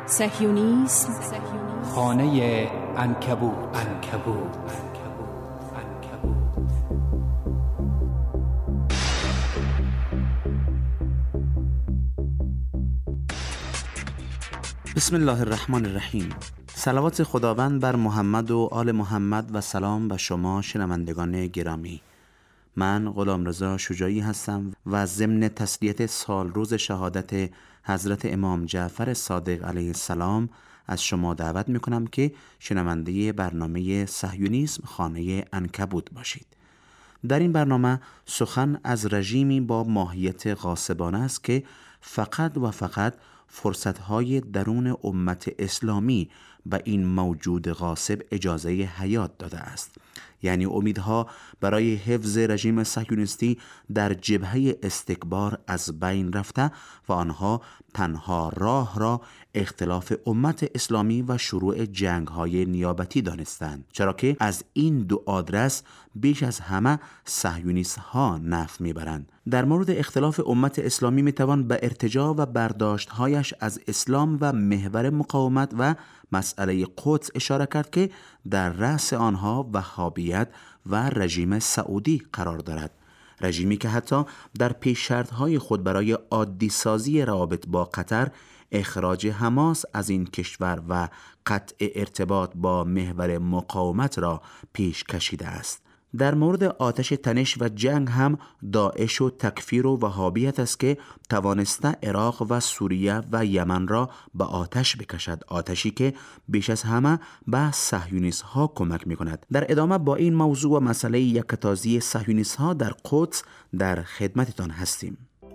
صهیونیسم خانه عنکبوت. بسم الله الرحمن الرحیم. صلوات خداوند بر محمد و آل محمد و سلام به شما شنوندگان گرامی. من غلامرضا شجاعی هستم و ضمن تسلیت سال روز شهادت حضرت امام جعفر صادق علیه السلام از شما دعوت میکنم که شنونده برنامه صهیونیسم خانه عنکبوت باشید. در این برنامه سخن از رژیمی با ماهیت غاصبانه است که فقط و فقط فرصتهای درون امت اسلامی به این موجود غاصب اجازه حیات داده است. یعنی امیدها برای حفظ رژیم صهیونیستی در جبهه استکبار از بین رفته و آنها تنها راه را اختلاف امت اسلامی و شروع جنگ‌های نیابتی دانستند، چرا که از این دو آدرس بیش از همه صهیونیست‌ها نفع میبرند. در مورد اختلاف امت اسلامی میتوان به ارتجاع و برداشت‌هایش از اسلام و محور مقاومت و مسئله قدس اشاره کرد که در رأس آنها وهابیت و رژیم سعودی قرار دارد. رژیمی که حتی در پیش شرط‌های خود برای عادی سازی روابط با قطر اخراج حماس از این کشور و قطع ارتباط با محور مقاومت را پیش کشیده است. در مورد آتش تنش و جنگ هم داعش و تکفیر و وهابیت است که توانسته عراق و سوریه و یمن را به آتش بکشد، آتشی که بیش از همه به صهیونیست ها کمک می کند. در ادامه با این موضوع و مسئله یکتازی صهیونیست ها در قدس در خدمتتان هستیم.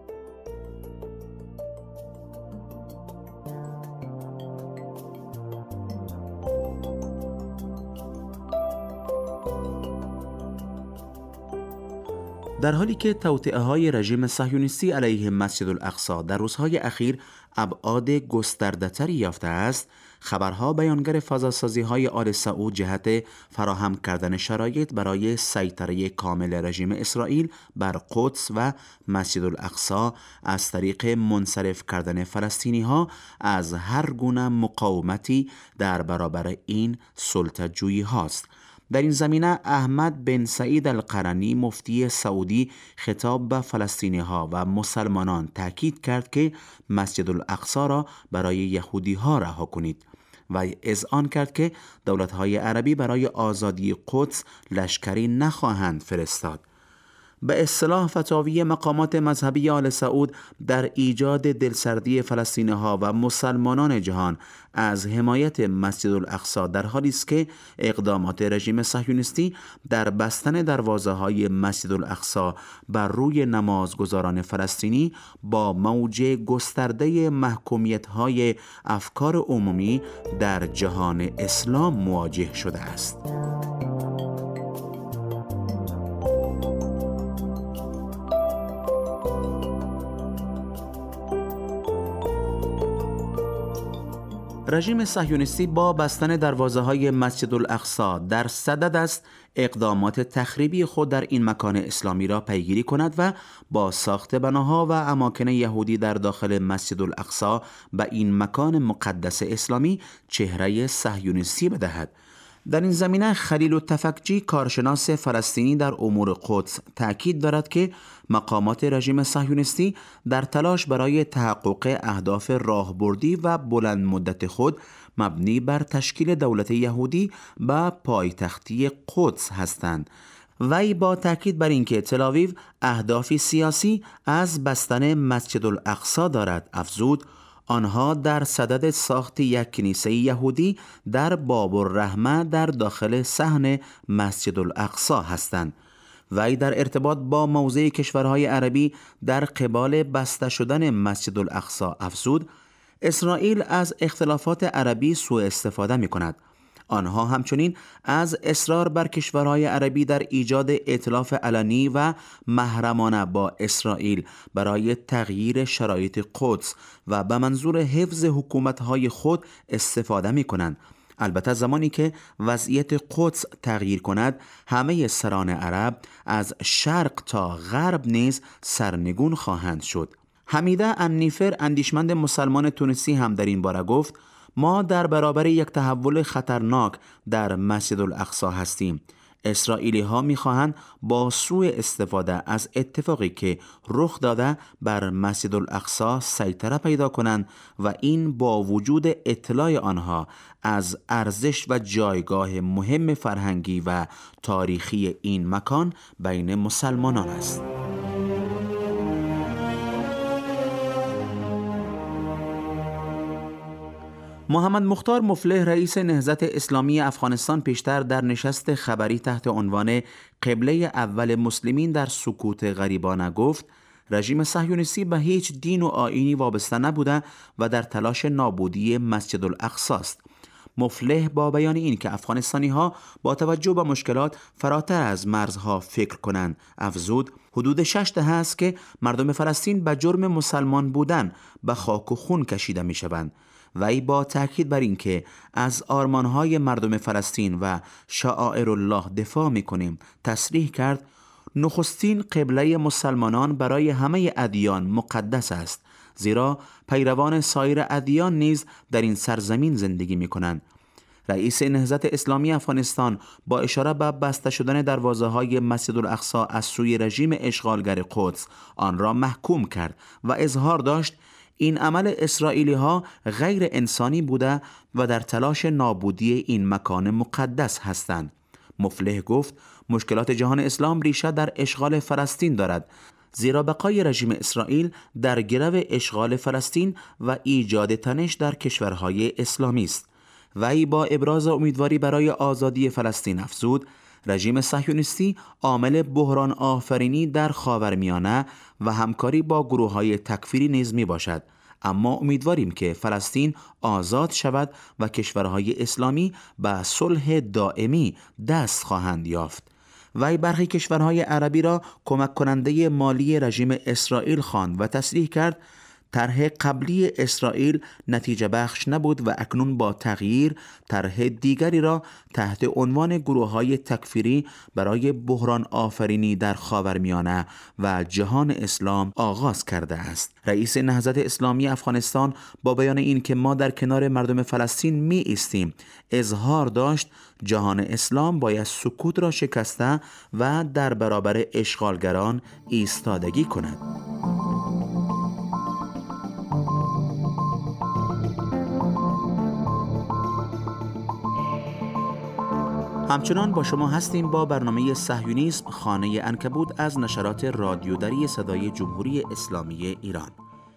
در حالی که توطئه‌های رژیم صهیونیستی علیه مسجد الاقصی در روزهای اخیر ابعاد گسترده‌تری یافته است، خبرها بیانگر فضاسازی‌های آل سعود جهت فراهم کردن شرایط برای سیطره کامل رژیم اسرائیل بر قدس و مسجد الاقصی از طریق منصرف کردن فلسطینی‌ها از هر گونه مقاومتی در برابر این سلطه‌جویی هاست. در این زمینه احمد بن سعید القرنی مفتی سعودی خطاب به فلسطینی ها و مسلمانان تاکید کرد که مسجد الاقصی را برای یهودی ها رها کنید و اذعان کرد که دولت های عربی برای آزادی قدس لشکری نخواهند فرستاد. به اصطلاح فتاوی مقامات مذهبی آل سعود در ایجاد دلسردی فلسطینی‌ها و مسلمانان جهان از حمایت مسجد الاقصی در حالی است که اقدامات رژیم صهیونیستی در بستن دروازه‌های مسجد الاقصی بر روی نمازگزاران فلسطینی با موج گسترده محکومیت‌های افکار عمومی در جهان اسلام مواجه شده است. رژیم صهیونیستی با بستن دروازه‌های مسجد الاقصی در صدد است اقدامات تخریبی خود در این مکان اسلامی را پیگیری کند و با ساخت بناها و اماکن یهودی در داخل مسجد الاقصی به این مکان مقدس اسلامی چهره صهیونیستی بدهد. در این زمینه خلیل التفکجی کارشناس فلسطینی در امور قدس تأکید دارد که مقامات رژیم صهیونیستی در تلاش برای تحقق اهداف راهبردی و بلند مدت خود مبنی بر تشکیل دولت یهودی به پایتختی قدس هستند. وی با تأکید بر اینکه تل‌آویو اهدافی سیاسی از بستن مسجد الاقصی دارد افزود آنها در صدد ساخت یک کنیسه یهودی در باب الرحمه در داخل صحن مسجد الاقصی هستند. وی در ارتباط با موضع کشورهای عربی در قبال بسته شدن مسجد الاقصی افزود اسرائیل از اختلافات عربی سوء استفاده می کند. آنها همچنین از اصرار بر کشورهای عربی در ایجاد ائتلاف علنی و محرمانه با اسرائیل برای تغییر شرایط قدس و به منظور حفظ حکومت‌های خود استفاده می‌کنند. البته زمانی که وضعیت قدس تغییر کند همه سران عرب از شرق تا غرب نیز سرنگون خواهند شد. حمیده النیفر اندیشمند مسلمان تونسی هم در این باره گفت ما در برابر یک تحول خطرناک در مسجد الاقصی هستیم. اسرائیلی ها می خواهند با سوء استفاده از اتفاقی که رخ داده بر مسجد الاقصی سیطره پیدا کنند و این با وجود اطلاع آنها از ارزش و جایگاه مهم فرهنگی و تاریخی این مکان بین مسلمانان است. محمد مختار مفلح رئیس نهضت اسلامی افغانستان پیشتر در نشست خبری تحت عنوان قبله اول مسلمین در سکوت غریبانه گفت رژیم صهیونیستی به هیچ دین و آیینی وابسته نبوده و در تلاش نابودی مسجد الاقصی است. مفلح با بیان این که افغانستانی ها با توجه به مشکلات فراتر از مرزها فکر کنند افزود حدود 6 دهه است که مردم فلسطین به جرم مسلمان بودن به خاک و خون کشیده می شوند. وی با تاکید بر این که از آرمانهای مردم فلسطین و شعائر الله دفاع می کنیم تصریح کرد نخستین قبله مسلمانان برای همه ادیان مقدس است، زیرا پیروان سایر ادیان نیز در این سرزمین زندگی می کنند. رئیس نهضت اسلامی افغانستان با اشاره به بسته شدن دروازه‌های مسجد الاقصی از سوی رژیم اشغالگر قدس آن را محکوم کرد و اظهار داشت این عمل اسرائیلی ها غیر انسانی بوده و در تلاش نابودی این مکان مقدس هستند. مفلح گفت مشکلات جهان اسلام ریشه در اشغال فلسطین دارد، زیرا بقای رژیم اسرائیل در گرو اشغال فلسطین و ایجاد تنش در کشورهای اسلامی است. وی با ابراز امیدواری برای آزادی فلسطین افزود رژیم صهیونیستی عامل بحران آفرینی در خاورمیانه و همکاری با گروه‌های تکفیری نیز می باشد، اما امیدواریم که فلسطین آزاد شود و کشورهای اسلامی به صلح دائمی دست خواهند یافت. وی برخی کشورهای عربی را کمک کننده مالی رژیم اسرائیل خواند و تصریح کرد طرح قبلی اسرائیل نتیجه بخش نبود و اکنون با تغییر طرح دیگری را تحت عنوان گروه‌های تکفیری برای بحران آفرینی در خاورمیانه و جهان اسلام آغاز کرده است. رئیس نهضت اسلامی افغانستان با بیان این که ما در کنار مردم فلسطین می ایستیم اظهار داشت جهان اسلام باید سکوت را شکسته و در برابر اشغالگران ایستادگی کند. همچنان با شما هستیم با برنامه صهیونیسم خانه عنکبوت از نشرات رادیودری صدای جمهوری اسلامی ایران.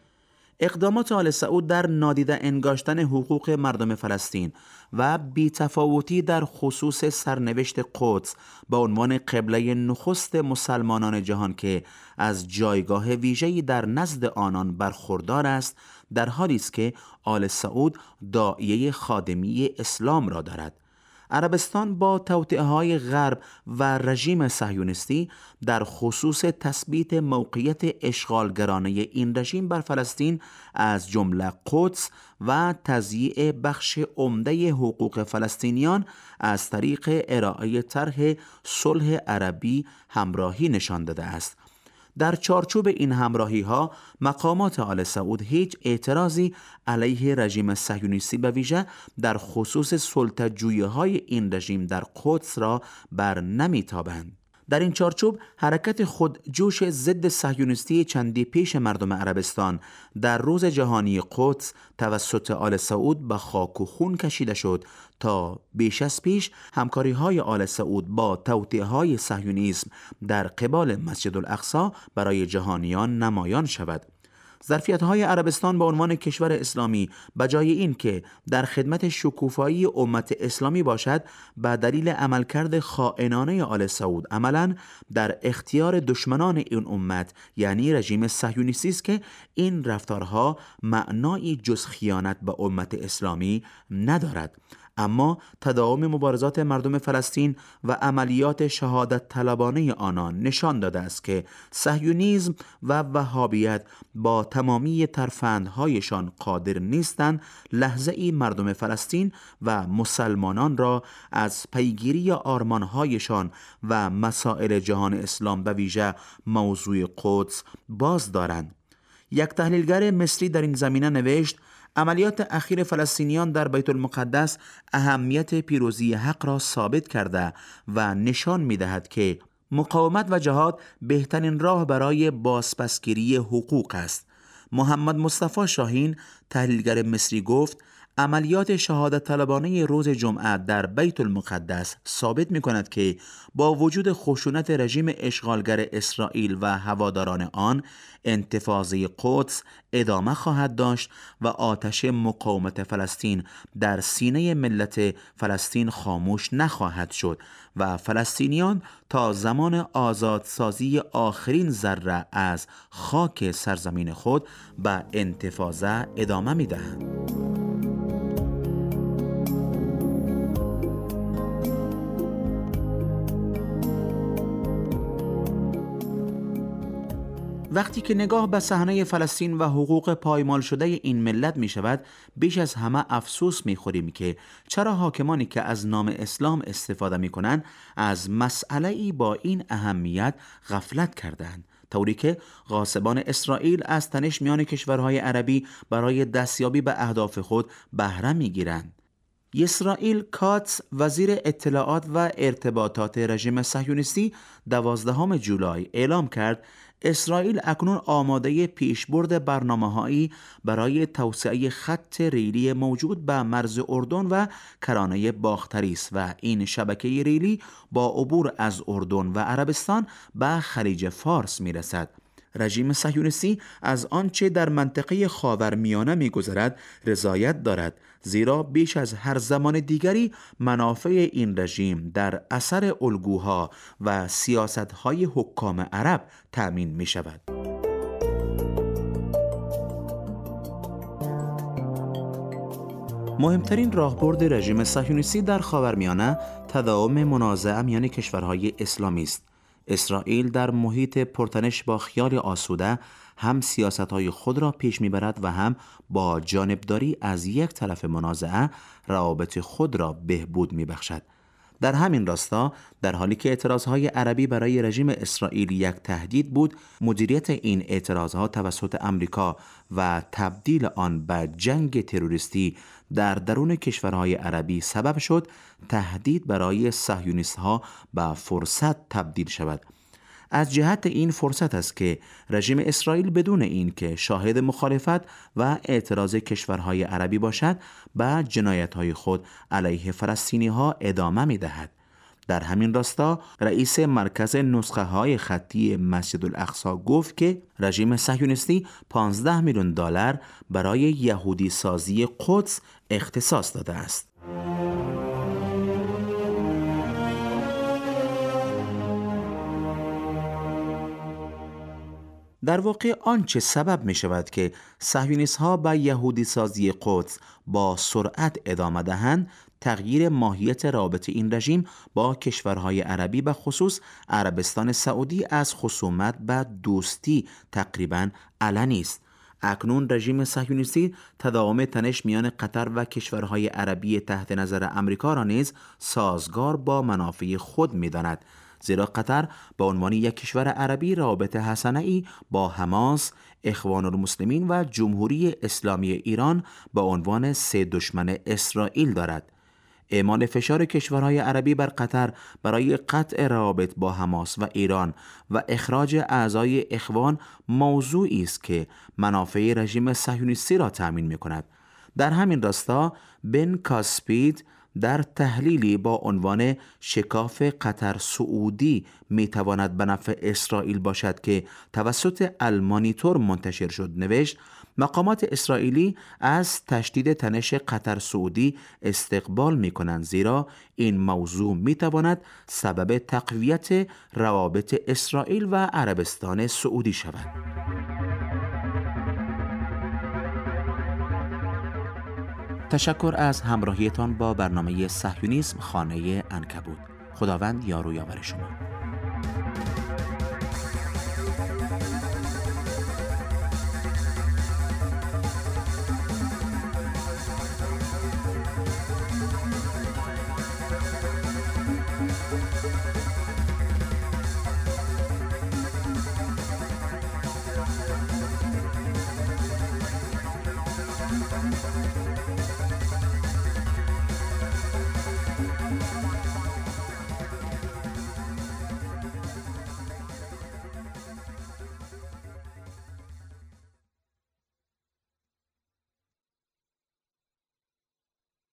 اقدامات آل سعود در نادیده انگاشتن حقوق مردم فلسطین و بی‌تفاوتی در خصوص سرنوشت قدس به عنوان قبله نخست مسلمانان جهان که از جایگاه ویژه‌ای در نزد آنان برخوردار است، در حالی است که آل سعود داعیه خادمی اسلام را دارد. عربستان با توطئه‌های غرب و رژیم صهیونیستی در خصوص تثبیت موقعیت اشغالگرانه این رژیم بر فلسطین از جمله قدس و تضییع بخش عمده حقوق فلسطینیان از طریق ارائه طرح صلح عربی همراهی نشان داده است. در چارچوب این همراهی ها مقامات آل سعود هیچ اعتراضی علیه رژیم صهیونیستی به ویژه در خصوص سلطه‌جویی های این رژیم در قدس را بر نمیتابند. در این چارچوب حرکت خودجوش ضد صهیونیستی چندی پیش مردم عربستان در روز جهانی قدس توسط آل سعود به خاک و خون کشیده شد تا بیش از پیش همکاری های آل سعود با توطئه های صهیونیسم در قبال مسجد الاقصی برای جهانیان نمایان شود. ظرفیت‌های عربستان به عنوان کشور اسلامی بجای این که در خدمت شکوفایی امت اسلامی باشد، به دلیل عملکرد خائنانه آل سعود عملاً در اختیار دشمنان این امت یعنی رژیم صهیونیستی است که این رفتارها معنایی جز خیانت به امت اسلامی ندارد. اما تداوم مبارزات مردم فلسطین و عملیات شهادت طلبانه آنان نشان داده است که صهیونیسم و وهابیت با تمامی ترفندهایشان قادر نیستند لحظه ای مردم فلسطین و مسلمانان را از پیگیری آرمانهایشان و مسائل جهان اسلام به ویژه موضوع قدس باز دارند. یک تحلیلگر مصری در این زمینه نوشت عملیات اخیر فلسطینیان در بیت المقدس اهمیت پیروزی حق را ثابت کرده و نشان می‌دهد که مقاومت و جهاد بهترین راه برای بازپسگیری حقوق است. محمد مصطفی شاهین، تحلیلگر مصری، گفت عملیات شهادت طلبانه روز جمعه در بیت المقدس ثابت می کند که با وجود خشونت رژیم اشغالگر اسرائیل و هواداران آن، انتفاضه قدس ادامه خواهد داشت و آتش مقاومت فلسطین در سینه ملت فلسطین خاموش نخواهد شد و فلسطینیان تا زمان آزادسازی آخرین ذره از خاک سرزمین خود به انتفاضه ادامه می دهند. وقتی که نگاه به صحنه فلسطین و حقوق پایمال شده این ملت می شود، بیش از همه افسوس می خوریم که چرا حاکمانی که از نام اسلام استفاده می کنند از مسئله‌ای با این اهمیت غفلت کردند، طوری که غاصبان اسرائیل از تنش میان کشورهای عربی برای دستیابی به اهداف خود بهره می گیرند. اسرائیل کاتس، وزیر اطلاعات و ارتباطات رژیم صهیونیستی، 12 جولای اعلام کرد اسرائیل اکنون آماده پیشبرد برنامه‌هایی برای توسعه خط ریلی موجود به مرز اردن و کرانه باختری است و این شبکه ریلی با عبور از اردن و عربستان به خلیج فارس می‌رسد. رژیم صهیونیستی از آنچه در منطقه خاورمیانه می‌گذرد رضایت دارد، زیرا بیش از هر زمان دیگری منافع این رژیم در اثر الگوها و سیاست‌های حکام عرب تأمین می‌شود. مهمترین راهبرد رژیم صهیونیستی در خاورمیانه تداوم منازعه میان کشورهای اسلامی است. اسرائیل در محیط پرتنش با خیال آسوده هم سیاست‌های خود را پیش می‌برد و هم با جانبداری از یک طرف منازعه روابط خود را بهبود می‌بخشد. در همین راستا، در حالی که اعتراضهای عربی برای رژیم اسرائیل یک تهدید بود، مدیریت این اعتراضها توسط امریکا و تبدیل آن به جنگ تروریستی در درون کشورهای عربی سبب شد تهدید برای صهیونیست‌ها به فرصت تبدیل شود. از جهت این فرصت است که رژیم اسرائیل بدون این که شاهد مخالفت و اعتراض کشورهای عربی باشد به جنایت‌های خود علیه فلسطینی‌ها ادامه می‌دهد. در همین راستا رئیس مرکز نسخه‌های خطی مسجد الاقصی گفت که رژیم صهیونیستی 15 میلیون دلار برای یهودی سازی قدس اختصاص داده است. در واقع آنچه سبب می شود که صهیونیست‌ها به یهودی سازی قدس با سرعت ادامه دهند، تغییر ماهیت رابطه این رژیم با کشورهای عربی به خصوص عربستان سعودی از خصومت به دوستی تقریباً علنی است. اکنون رژیم صهیونیستی تداوم تنش میان قطر و کشورهای عربی تحت نظر امریکا را نیز سازگار با منافع خود می‌داند، زیرا قطر به عنوان یک کشور عربی رابط حسنه‌ای با حماس، اخوان المسلمین و جمهوری اسلامی ایران به عنوان سه دشمن اسرائیل دارد. اعمال فشار کشورهای عربی بر قطر برای قطع روابط با حماس و ایران و اخراج اعضای اخوان موضوعی است که منافع رژیم صهیونیستی را تأمین می‌کند. در همین راستا بن کاسپید در تحلیلی با عنوان شکاف قطر سعودی میتواند به نفع اسرائیل باشد که توسط المانیتور منتشر شد نوشت: مقامات اسرائیلی از تشدید تنش قطر سعودی استقبال می کنند، زیرا این موضوع می تواند سبب تقویت روابط اسرائیل و عربستان سعودی شود. تشکر از همراهیتان با برنامه صهیونیسم خانه عنکبوت. خداوند یار و یاور شما.